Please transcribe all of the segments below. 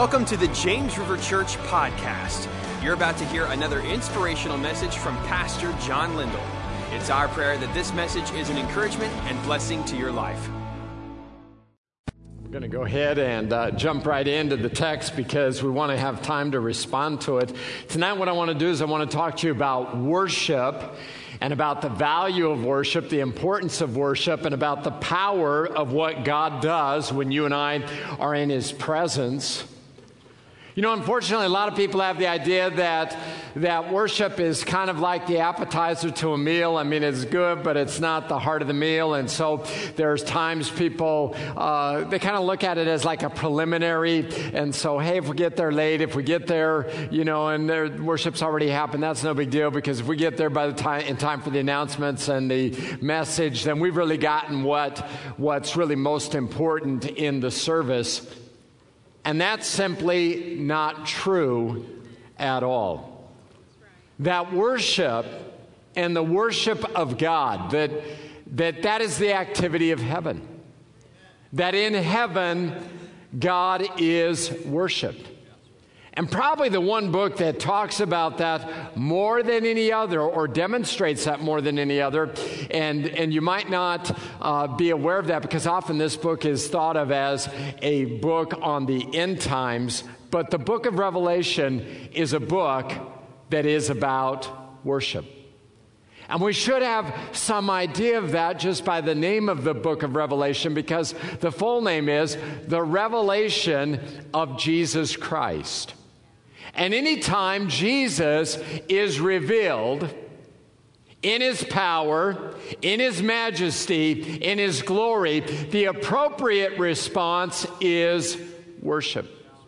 Welcome to the James River Church podcast. You're about to hear another inspirational message from Pastor John Lindell. It's our prayer that this message is an encouragement and blessing to your life. We're going to go ahead and jump right into the text because we want to have time to respond to it. Tonight what I want to do is I want to talk to you about worship and about the value of worship, the importance of worship, and about the power of what God does when you and I are in His presence. You know, unfortunately, a lot of people have the idea that worship is kind of like the appetizer to a meal. I mean, it's good, but it's not the heart of the meal. And so there's times people, they kind of look at it as like a preliminary. And so, hey, if we get there late, if we get there, you know, and their worship's already happened, that's no big deal, because if we get there by the time, in time for the announcements and the message, then we've really gotten what's really most important in the service. And that's simply not true at all. That worship and the worship of God, that is the activity of heaven. That in heaven, God is worshiped. And probably the one book that talks about that more than any other, or demonstrates that more than any other, and you might not be aware of that because often this book is thought of as a book on the end times, but the book of Revelation is a book that is about worship. And we should have some idea of that just by the name of the book of Revelation, because the full name is The Revelation of Jesus Christ. And anytime Jesus is revealed in His power, in His majesty, in His glory, the appropriate response is worship.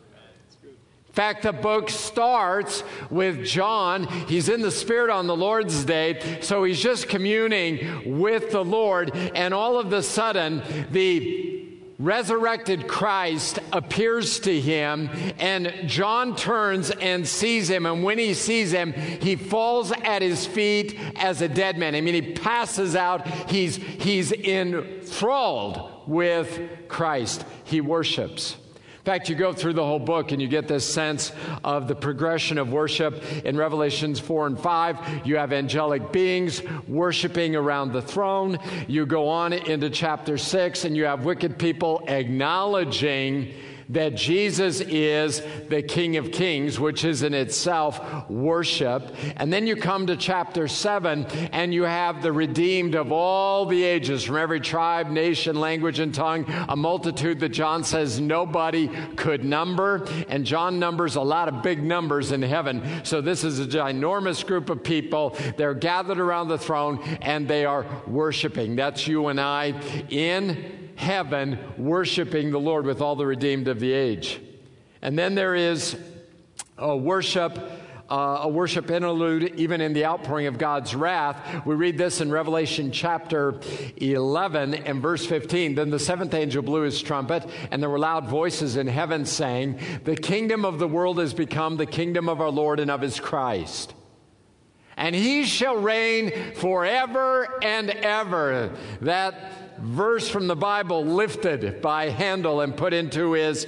In fact, the book starts with John. He's in the Spirit on the Lord's Day, so he's just communing with the Lord, and all of a sudden, the resurrected Christ appears to him, and John turns and sees him, and when he sees him, he falls at his feet as a dead man. I mean, he passes out. He's enthralled with Christ. He worships. In fact, you go through the whole book and you get this sense of the progression of worship. In Revelations 4 and 5, you have angelic beings worshiping around the throne. You go on into chapter 6 and you have wicked people acknowledging that Jesus is the King of Kings, which is in itself worship. And then you come to chapter 7, and you have the redeemed of all the ages, from every tribe, nation, language, and tongue, a multitude that John says nobody could number. And John numbers a lot of big numbers in heaven. So this is a ginormous group of people. They're gathered around the throne, and they are worshiping. That's you and I in heaven, worshiping the Lord with all the redeemed of the age. And then there is a worship interlude even in the outpouring of God's wrath. We read this in Revelation chapter 11 and verse 15. Then the seventh angel blew his trumpet, and there were loud voices in heaven saying, "The kingdom of the world has become the kingdom of our Lord and of His Christ. And He shall reign forever and ever." That verse from the Bible lifted by Handel and put into his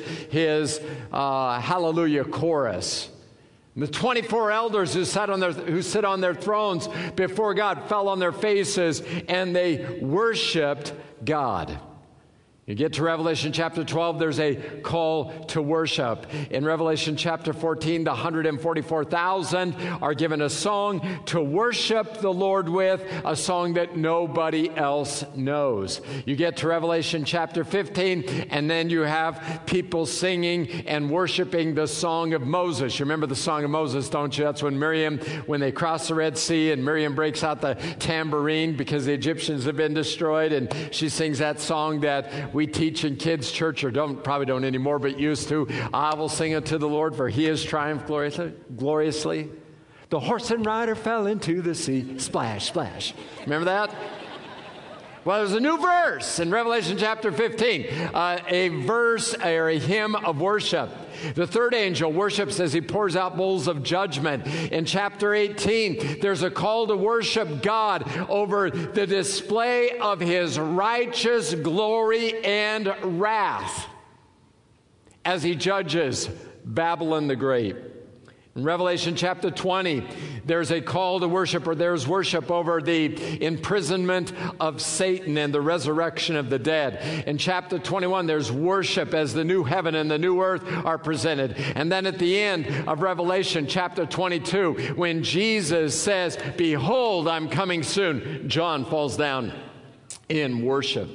Hallelujah chorus. The 24 elders who sit on their thrones before God fell on their faces and they worshiped God. You get to Revelation chapter 12, there's a call to worship. In Revelation chapter 14, the 144,000 are given a song to worship the Lord with, a song that nobody else knows. You get to Revelation chapter 15, and then you have people singing and worshiping the song of Moses. You remember the song of Moses, don't you? That's when they cross the Red Sea, and Miriam breaks out the tambourine because the Egyptians have been destroyed, and she sings that song that we teach in kids' church, or probably don't anymore, but used to. "I will sing unto the Lord, for He has triumphed gloriously. The horse and rider fell into the sea. Splash, splash." Remember that? Well, there's a new verse in Revelation chapter 15, a verse or a hymn of worship. The third angel worships as he pours out bowls of judgment. In chapter 18, there's a call to worship God over the display of His righteous glory and wrath as He judges Babylon the Great. In Revelation chapter 20, there's a call to worship, or there's worship over the imprisonment of Satan and the resurrection of the dead. In chapter 21, there's worship as the new heaven and the new earth are presented. And then at the end of Revelation chapter 22, when Jesus says, "Behold, I'm coming soon," John falls down in worship.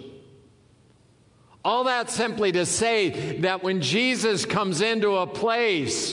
All that simply to say that when Jesus comes into a place,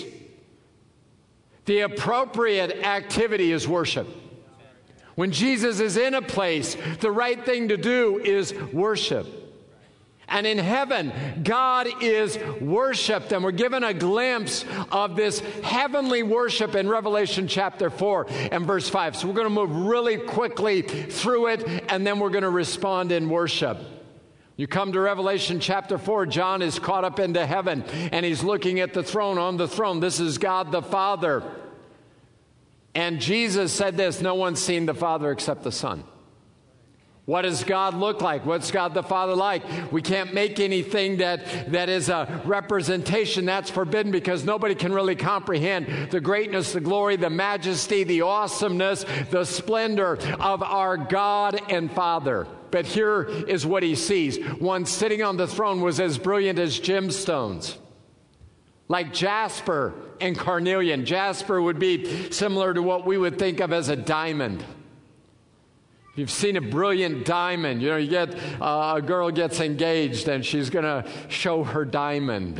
the appropriate activity is worship. When Jesus is in a place, the right thing to do is worship. And in heaven, God is worshiped. And we're given a glimpse of this heavenly worship in Revelation chapter 4 and verse 5. So we're going to move really quickly through it, and then we're going to respond in worship. You come to Revelation chapter 4, John is caught up into heaven, and he's looking at the throne. On the throne, this is God the Father. And Jesus said this, "No one's seen the Father except the Son." What does God look like? What's God the Father like? We can't make anything that is a representation. That's forbidden because nobody can really comprehend the greatness, the glory, the majesty, the awesomeness, the splendor of our God and Father. But here is what he sees. One sitting on the throne was as brilliant as gemstones, like jasper and carnelian. Jasper would be similar to what we would think of as a diamond. You've seen a brilliant diamond. You know, you get a girl gets engaged and she's going to show her diamond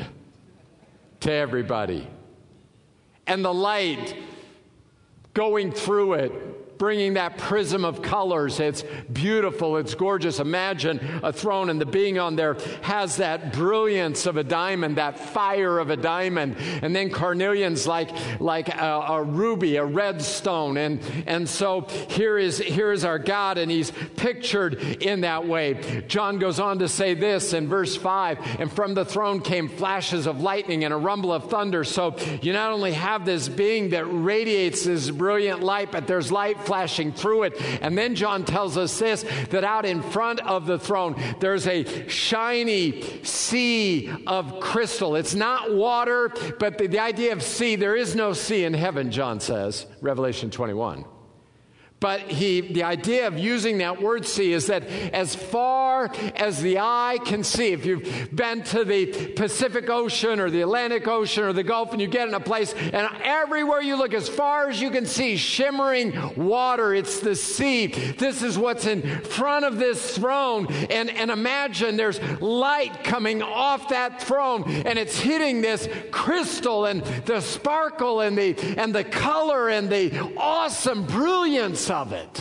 to everybody. And the light going through it, bringing that prism of colors. It's beautiful. It's gorgeous. Imagine a throne, and the being on there has that brilliance of a diamond, that fire of a diamond. And then carnelian's like a ruby, a red stone. And so here is our God, and he's pictured in that way. John goes on to say this in verse 5, "And from the throne came flashes of lightning and a rumble of thunder." So you not only have this being that radiates this brilliant light, but there's light flashing through it. And then John tells us this, that out in front of the throne, there's a shiny sea of crystal. It's not water, but the idea of sea, there is no sea in heaven, John says, Revelation 21. But the idea of using that word sea is that as far as the eye can see, if you've been to the Pacific Ocean or the Atlantic Ocean or the Gulf, and you get in a place, and everywhere you look, as far as you can see, shimmering water, it's the sea. This is what's in front of this throne. And imagine there's light coming off that throne, and it's hitting this crystal, and the sparkle and the color and the awesome brilliance of it.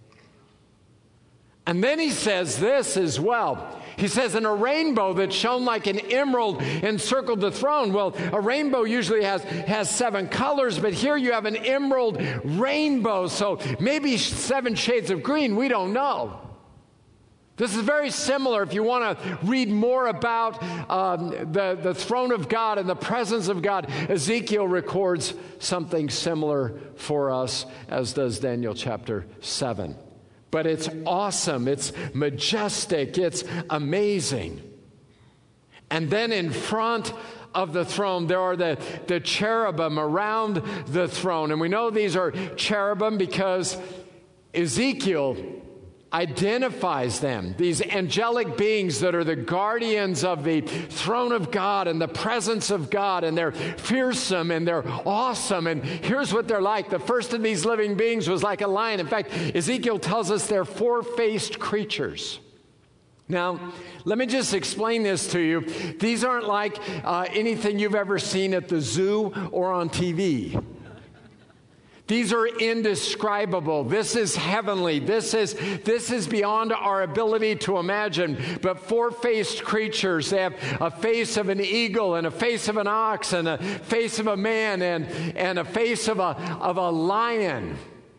And then he says this as well. He says, "And a rainbow that shone like an emerald encircled the throne." Well, a rainbow usually has 7 colors, but here you have an emerald rainbow. So maybe 7 shades of green, we don't know. This is very similar. If you want to read more about the throne of God and the presence of God, Ezekiel records something similar for us, as does Daniel chapter 7. But it's awesome. It's majestic. It's amazing. And then in front of the throne, there are the cherubim around the throne. And we know these are cherubim because Ezekiel identifies them, these angelic beings that are the guardians of the throne of God and the presence of God, and they're fearsome and they're awesome. And here's what they're like. The first of these living beings was like a lion. In fact, Ezekiel tells us they're 4-faced creatures. Now, let me just explain this to you. These aren't like anything you've ever seen at the zoo or on TV. These are indescribable. This is heavenly. This is beyond our ability to imagine. But 4-faced creatures, they have a face of an eagle and a face of an ox and a face of a man and a face of a lion.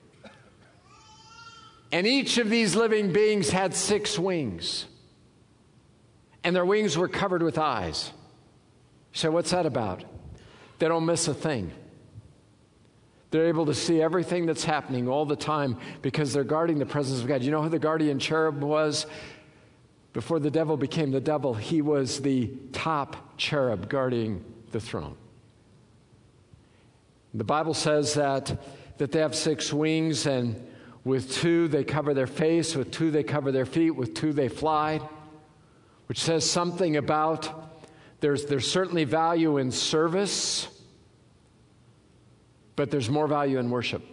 And each of these living beings had 6 wings. And their wings were covered with eyes. So what's that about? They don't miss a thing. They're able to see everything that's happening all the time because they're guarding the presence of God. You know who the guardian cherub was? Before the devil became the devil, he was the top cherub guarding the throne. The Bible says that they have 6 wings, and with 2 they cover their face, with 2 they cover their feet, with 2 they fly, which says something about there's certainly value in service, but there's more value in worship.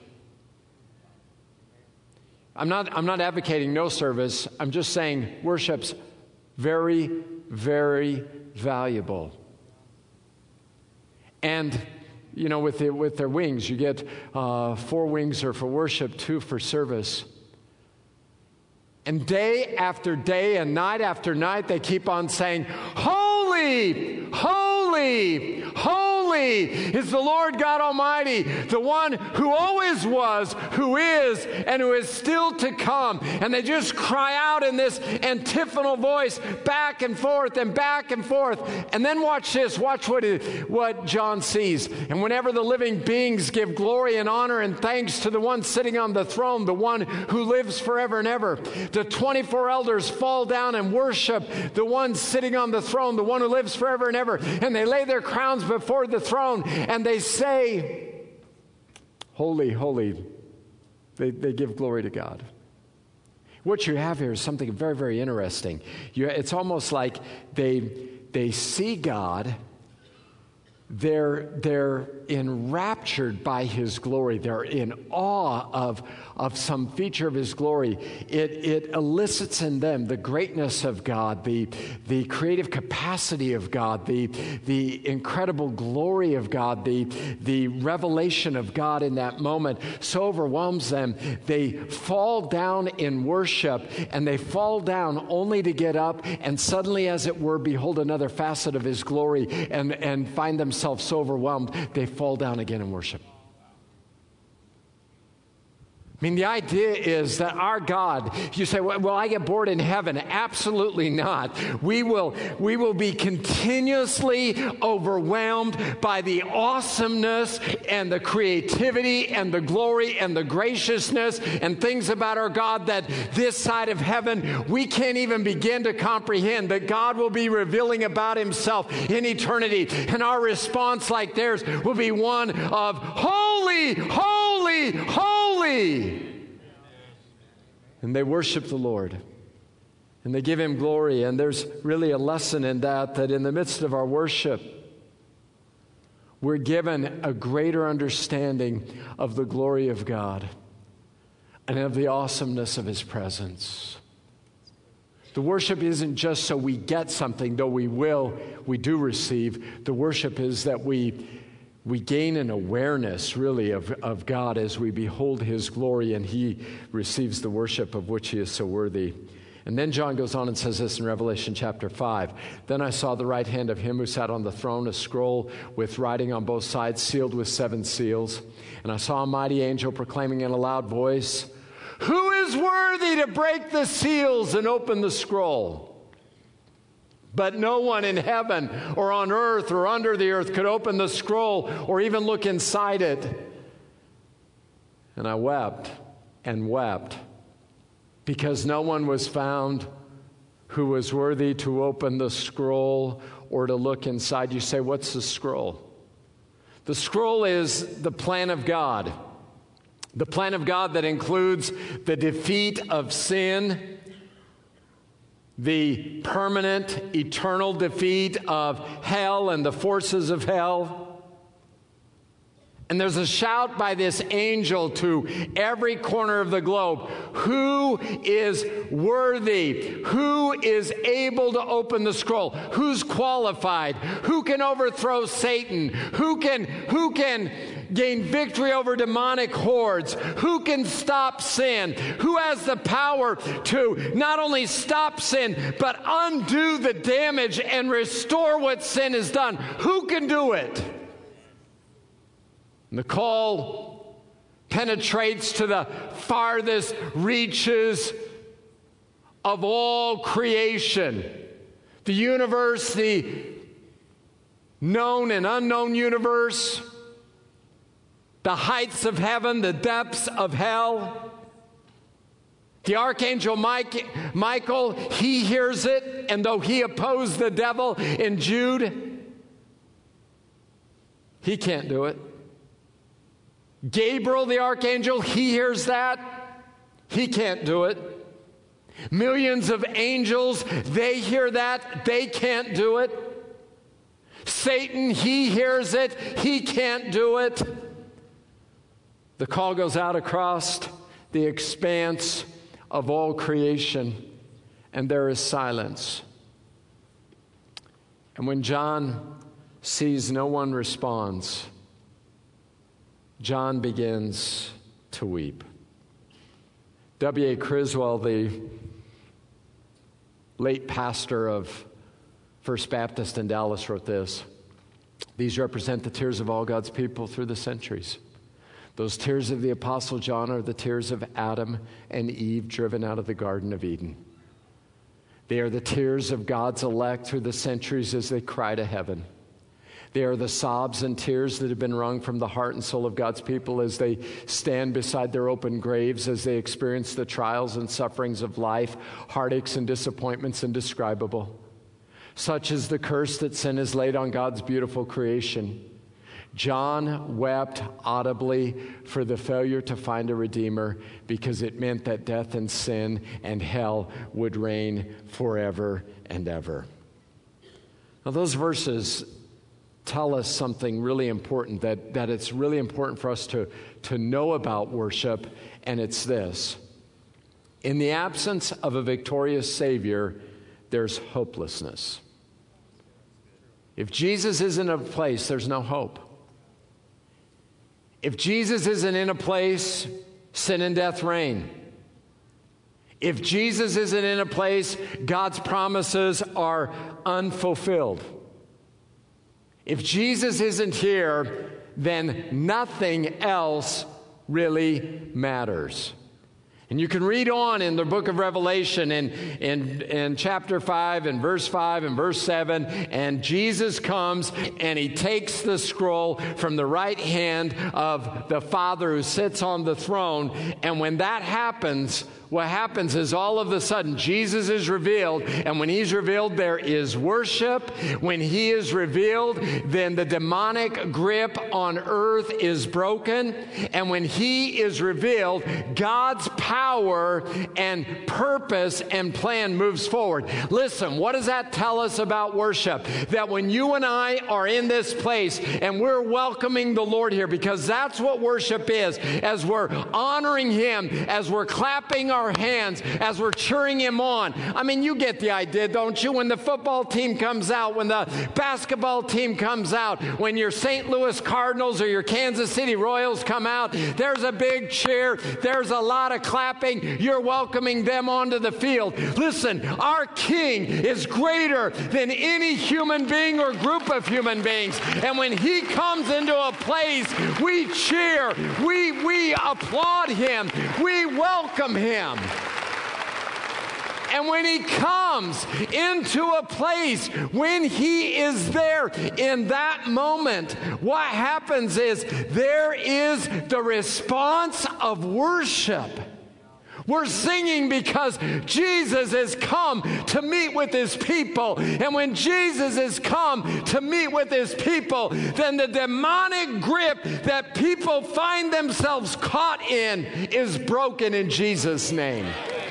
I'm not advocating no service. I'm just saying worship's very, very valuable. And with their wings, you get 4 wings are for worship, 2 for service. And day after day and night after night, they keep on saying, "Holy, holy, holy is the Lord God Almighty, the one who always was, who is, and who is still to come." And they just cry out in this antiphonal voice, back and forth and back and forth. And then watch this. Watch what John sees. "And whenever the living beings give glory and honor and thanks to the one sitting on the throne, the one who lives forever and ever, the 24 elders fall down and worship the one sitting on the throne, the one who lives forever and ever. And they lay their crowns before the throne, and they say, 'Holy, holy.'" They give glory to God. What you have here is something very, very interesting. It's almost like they see God. They're enraptured by His glory. They're in awe of some feature of His glory. It elicits in them the greatness of God, the creative capacity of God, the incredible glory of God, the revelation of God in that moment so overwhelms them. They fall down in worship, and they fall down only to get up and suddenly, as it were, behold another facet of His glory and find themselves so overwhelmed, they fall down again in worship. I mean, the idea is that our God, you say, well, I get bored in heaven. Absolutely not. We will be continuously overwhelmed by the awesomeness and the creativity and the glory and the graciousness and things about our God that this side of heaven, we can't even begin to comprehend, that God will be revealing about Himself in eternity. And our response, like theirs, will be one of holy, holy, holy. And they worship the Lord, and they give Him glory. And there's really a lesson in that in the midst of our worship, we're given a greater understanding of the glory of God and of the awesomeness of His presence. The worship isn't just so we get something, though we do receive. The worship is that we gain an awareness, really, of God as we behold His glory, and He receives the worship of which He is so worthy. And then John goes on and says this in Revelation chapter 5. "Then I saw the right hand of Him who sat on the throne, a scroll with writing on both sides, sealed with 7 seals. And I saw a mighty angel proclaiming in a loud voice, 'Who is worthy to break the seals and open the scroll?' But no one in heaven or on earth or under the earth could open the scroll or even look inside it. And I wept and wept because no one was found who was worthy to open the scroll or to look inside." You say, what's the scroll? The scroll is the plan of God. The plan of God that includes the defeat of sin, the permanent, eternal defeat of hell and the forces of hell. And there's a shout by this angel to every corner of the globe. Who is worthy? Who is able to open the scroll? Who's qualified? Who can overthrow Satan? Who can gain victory over demonic hordes? Who can stop sin? Who has the power to not only stop sin, but undo the damage and restore what sin has done? Who can do it? And the call penetrates to the farthest reaches of all creation. The universe, the known and unknown universe, the heights of heaven, the depths of hell. The archangel Michael, he hears it, and though he opposed the devil in Jude, he can't do it. Gabriel, the archangel, he hears that. He can't do it. Millions of angels, they hear that. They can't do it. Satan, he hears it. He can't do it. The call goes out across the expanse of all creation, and there is silence. And when John sees no one responds, John begins to weep. W.A. Criswell, the late pastor of First Baptist in Dallas, wrote this: "These represent the tears of all God's people through the centuries. Those tears of the Apostle John are the tears of Adam and Eve driven out of the Garden of Eden. They are the tears of God's elect through the centuries as they cry to heaven. They are the sobs and tears that have been wrung from the heart and soul of God's people as they stand beside their open graves, as they experience the trials and sufferings of life, heartaches and disappointments indescribable. Such is the curse that sin has laid on God's beautiful creation. John wept audibly for the failure to find a Redeemer because it meant that death and sin and hell would reign forever and ever." Now, those verses tell us something really important, that it's really important for us to know about worship, and it's this: in the absence of a victorious Savior, there's hopelessness. If Jesus isn't in a place, there's no hope. If Jesus isn't in a place, sin and death reign. If Jesus isn't in a place, God's promises are unfulfilled. If Jesus isn't here, then nothing else really matters. And you can read on in the book of Revelation in chapter 5 and verse 5 and verse 7, and Jesus comes and he takes the scroll from the right hand of the Father who sits on the throne. And when that happens, what happens is all of a sudden Jesus is revealed, and when he's revealed, there is worship. When he is revealed, then the demonic grip on earth is broken. And when he is revealed, God's power and purpose and plan moves forward. Listen, what does that tell us about worship? That when you and I are in this place and we're welcoming the Lord here, because that's what worship is, as we're honoring him, as we're clapping our hands, as we're cheering him on. I mean, you get the idea, don't you? When the football team comes out, when the basketball team comes out, when your St. Louis Cardinals or your Kansas City Royals come out, there's a big cheer, there's a lot of clapping, you're welcoming them onto the field. Listen, our King is greater than any human being or group of human beings. And when he comes into a place, we cheer, we applaud him, we welcome him. And when he comes into a place, when he is there in that moment, what happens is there is the response of worship. We're singing because Jesus has come to meet with his people. And when Jesus has come to meet with his people, then the demonic grip that people find themselves caught in is broken in Jesus' name.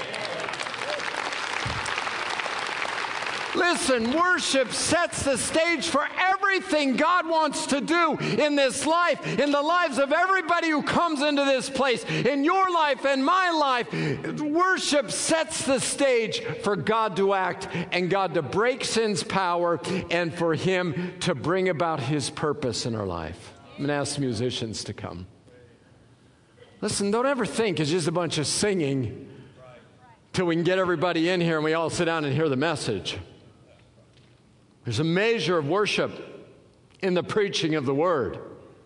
Listen, worship sets the stage for everything God wants to do in this life, in the lives of everybody who comes into this place, in your life and my life. Worship sets the stage for God to act and God to break sin's power and for him to bring about his purpose in our life. I'm going to ask the musicians to come. Listen, don't ever think it's just a bunch of singing till we can get everybody in here and we all sit down and hear the message. There's a measure of worship in the preaching of the word.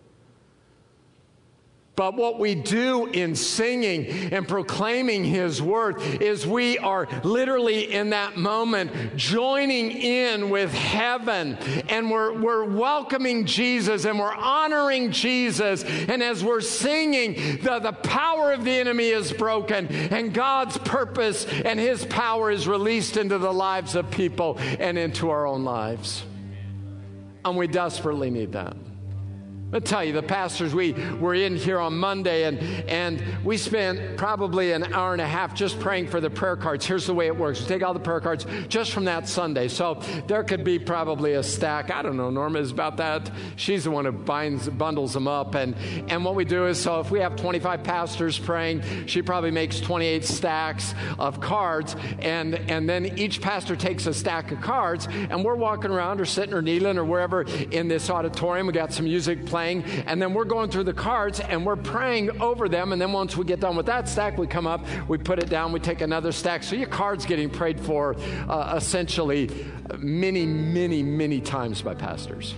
But what we do in singing and proclaiming his word is we are literally in that moment joining in with heaven, and we're welcoming Jesus and we're honoring Jesus. And as we're singing, the power of the enemy is broken and God's purpose and his power is released into the lives of people and into our own lives. And we desperately need that. I'll tell you, the pastors, we were in here on Monday, and we spent probably an hour and a half just praying for the prayer cards. Here's the way it works. We take all the prayer cards just from that Sunday. So there could be probably a stack. I don't know, Norma is about that. She's the one who bundles them up. And what we do is, so if we have 25 pastors praying, she probably makes 28 stacks of cards. And then each pastor takes a stack of cards, and we're walking around or sitting or kneeling or wherever in this auditorium. We got some music playing. And then we're going through the cards and we're praying over them. And then once we get done with that stack, we come up, we put it down, we take another stack. So your card's getting prayed for essentially many, many, many times by pastors.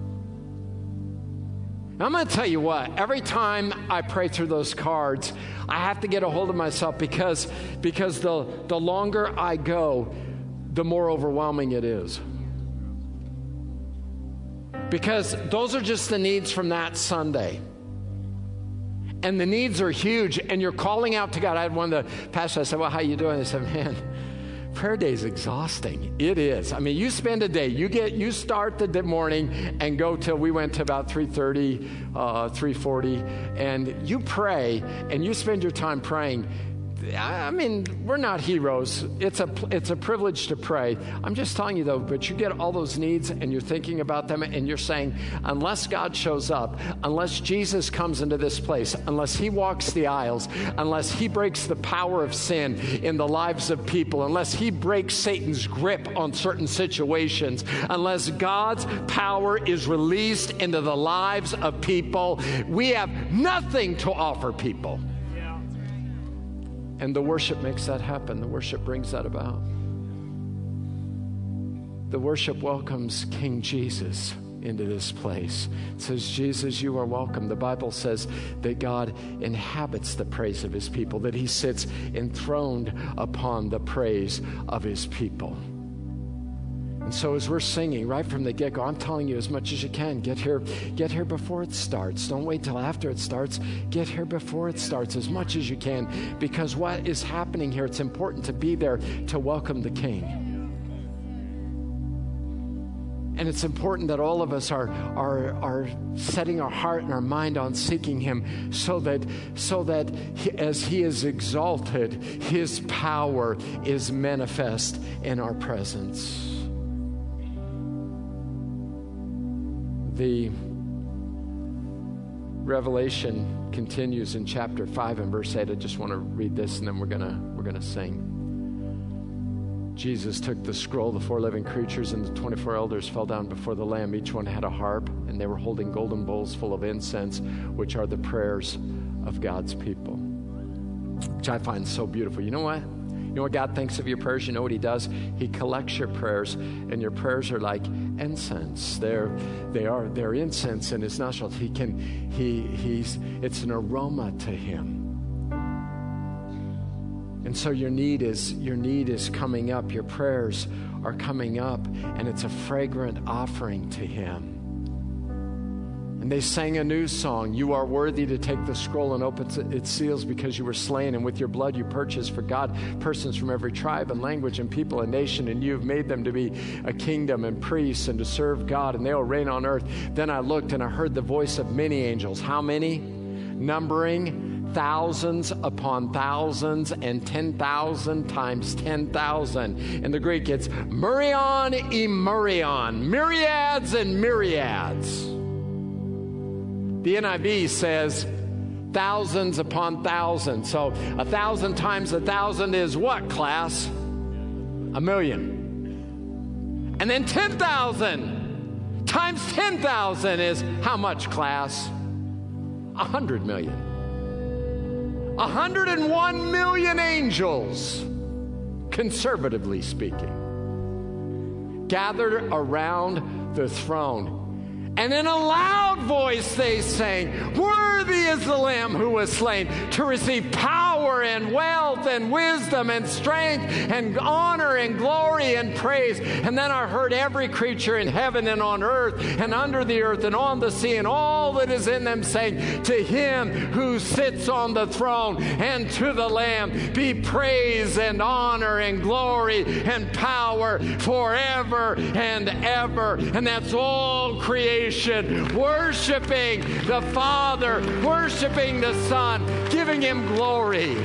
Now, I'm going to tell you what, every time I pray through those cards, I have to get a hold of myself because the longer I go, the more overwhelming it is. Because those are just the needs from that Sunday. And the needs are huge, and you're calling out to God. I had one of the pastors, I said, well, how you doing? They said, man, prayer day is exhausting. It is. I mean, you spend a day, you start the morning and go till we went to about 3:30, 3:40, and you pray, and you spend your time praying. I mean, we're not heroes. It's a privilege to pray. I'm just telling you, though, but you get all those needs and you're thinking about them and you're saying, unless God shows up, unless Jesus comes into this place, unless he walks the aisles, unless he breaks the power of sin in the lives of people, unless he breaks Satan's grip on certain situations, unless God's power is released into the lives of people, we have nothing to offer people. And the worship makes that happen. The worship brings that about. The worship welcomes King Jesus into this place. It says, Jesus, you are welcome. The Bible says that God inhabits the praise of his people, that he sits enthroned upon the praise of his people. And so as we're singing right from the get-go, I'm telling you as much as you can, get here before it starts. Don't wait till after it starts. Get here before it starts as much as you can, because what is happening here, it's important to be there to welcome the King. And it's important that all of us are setting our heart and our mind on seeking him so that as he is exalted, his power is manifest in our presence. The Revelation continues in chapter 5 and verse 8. I just want to read this and then we're gonna sing. Jesus took the scroll, the 4 living creatures and the 24 elders fell down before the Lamb. Each one had a harp, and they were holding golden bowls full of incense, which are the prayers of God's people, which I find so beautiful. You know what? You know what God thinks of your prayers? You know what he does? He collects your prayers, and your prayers are like incense. They're incense in his nostrils. It's an aroma to him. And so your need is coming up. Your prayers are coming up, and it's a fragrant offering to him. And they sang a new song. You are worthy to take the scroll and open its seals, because you were slain, and with your blood you purchased for God persons from every tribe and language and people and nation, and you have made them to be a kingdom and priests and to serve God, and they will reign on earth. Then I looked and I heard the voice of many angels. How many? Numbering thousands upon thousands and 10,000 times 10,000. In the Greek, it's myrion e myrion, myriads and myriads. The NIV says thousands upon thousands. So 1,000 times 1,000 is what, class? 1,000,000. And then 10,000 times 10,000 is how much, class? 100 million. 101 million angels, conservatively speaking, gathered around the throne. And in a loud voice they sang, worthy is the Lamb who was slain to receive power power and wealth and wisdom and strength and honor and glory and praise. And then I heard every creature in heaven and on earth and under the earth and on the sea and all that is in them saying, to him who sits on the throne and to the Lamb be praise and honor and glory and power forever and ever. And that's all creation worshiping the Father, worshiping the Son, giving him glory.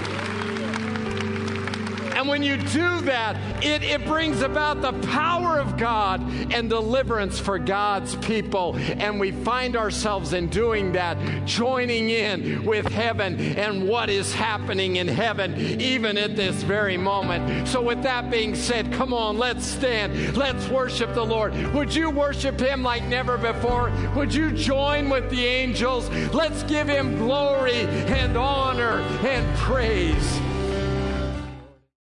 And when you do that, it brings about the power of God and deliverance for God's people. And we find ourselves in doing that, joining in with heaven and what is happening in heaven, even at this very moment. So with that being said, come on, let's stand. Let's worship the Lord. Would you worship him like never before? Would you join with the angels? Let's give him glory and honor and praise.